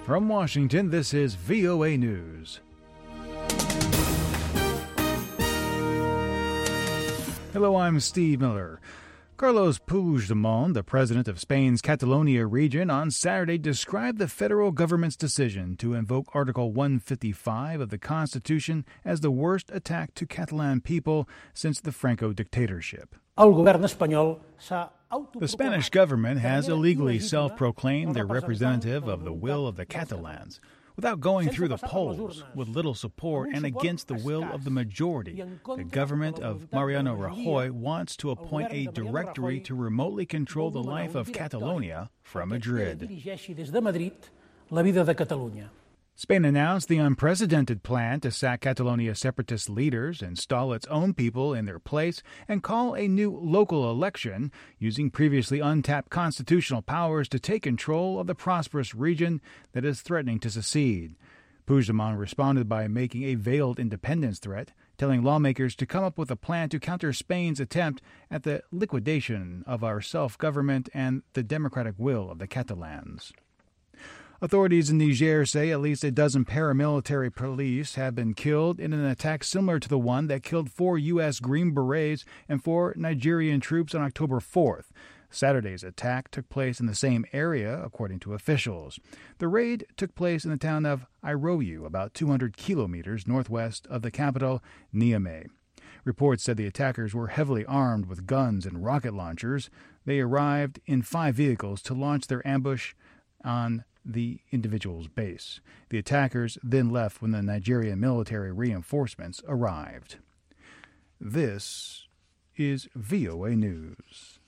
From Washington, this is VOA News. Hello, I'm Steve Miller. Carlos Puigdemont, the president of Spain's Catalonia region, on Saturday described the federal government's decision to invoke Article 155 of the Constitution as the worst attack to Catalan people since the Franco dictatorship. The Spanish government has illegally self-proclaimed their representative of the will of the Catalans, without going through the polls, with little support and against the will of the majority. The government of Mariano Rajoy wants to appoint a directory to remotely control the life of Catalonia from Madrid. Spain announced the unprecedented plan to sack Catalonia separatist leaders, install its own people in their place, and call a new local election, using previously untapped constitutional powers to take control of the prosperous region that is threatening to secede. Puigdemont responded by making a veiled independence threat, telling lawmakers to come up with a plan to counter Spain's attempt at the liquidation of our self-government and the democratic will of the Catalans. Authorities in Niger say at least a dozen paramilitary police have been killed in an attack similar to the one that killed 4 U.S. Green Berets and 4 Nigerian troops on October 4th. Saturday's attack took place in the same area, according to officials. The raid took place in the town of Iroyu, about 200 kilometers northwest of the capital, Niamey. Reports said the attackers were heavily armed with guns and rocket launchers. They arrived in 5 vehicles to launch their ambush on the individual's base. The attackers then left when the Nigerian military reinforcements arrived. This is VOA News.